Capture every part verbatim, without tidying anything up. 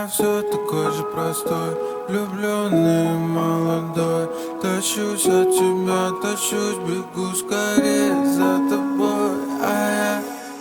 я все такой же простой, влюбленный, молодой. Тащусь от тебя, тащусь, бегу скорее за тобой. А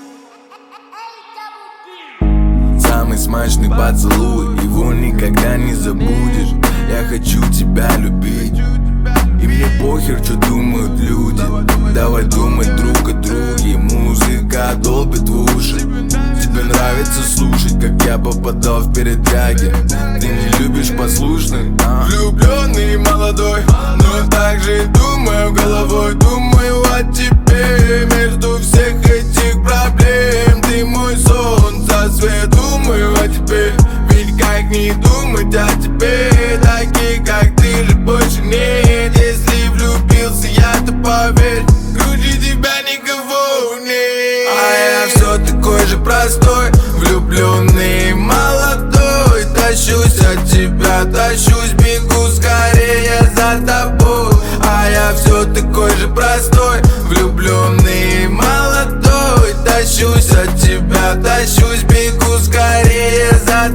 я самый смачный поцелуй, его никогда не забудешь. Я хочу тебя любить, и мне похер, что думают люди. Давай думать друг о друге, музыка долбит в уши. Тебе нравится слушать, как я попадал в передряги. Ты не любишь послушных, а? Влюбленный и молодой, но также думаю головой. Думаю о тебе между всех этих проблем. Ты мой солнце, свет, думаю о тебе. Ведь как не думать о тебе? Таких, как ты же больше нет. Если влюбился я, то поверь, круче тебя никого нет. А я все такой же простой, влюбленный, молодой. Тащусь от тебя, тащусь, бегу скорее за тобой. А я все такой же простой, влюбленный, молодой. Тащусь от тебя, тащусь, бегу скорее за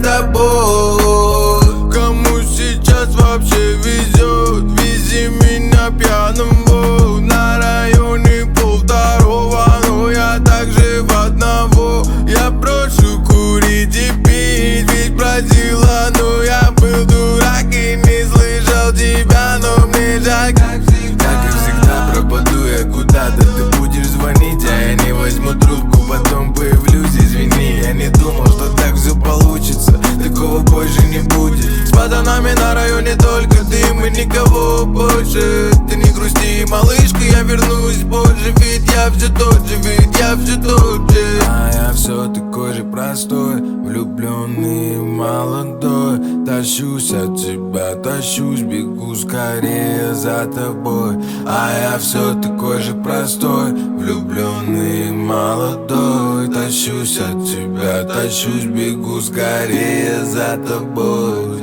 тобой. Кому сейчас вообще везет, вези меня пьяным в на районе полвторого, но я так же в одного. Я прошу курить и пить, ведь бродила, но я был дурак и не слышал тебя, но мне жаль. Как всегда, как и всегда пропаду я куда-то. Ты будешь звонить, а я не возьму трубку, потом появлюсь, извини. Я не думал, что так все получится, такого больше не будет. С пацанами на районе только ты, мы никого больше. Ты не грусти, малышка, я вернусь позже, ведь я все тот же, ведь я все тот же. А я все такой же простой, влюбленный, молодой. Тащусь от тебя, тащусь, бегу скорее за тобой. А я все такой же простой, влюбленный, молодой. Тащусь от тебя, тащусь, бегу скорее за тобой.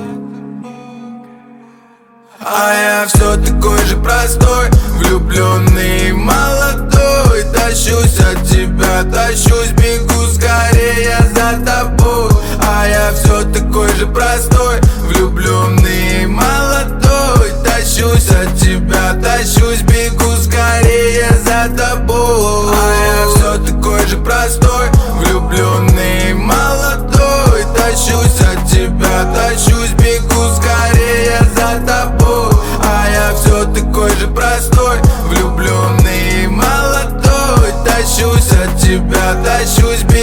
А я все такой же простой, влюбленный, молодой. Тащусь от тебя, тащусь, бегу скорее за тобой. А я все такой же простой, влюбленный, молодой. Тащусь от тебя, тащусь, бегу скорее за тобой. А я все такой же простой, влюбленный, молодой. Тащусь от тебя, тащусь, бегу скорее за тобой. А я все такой же простой, влюбленный, молодой. Тащусь от тебя, тащусь,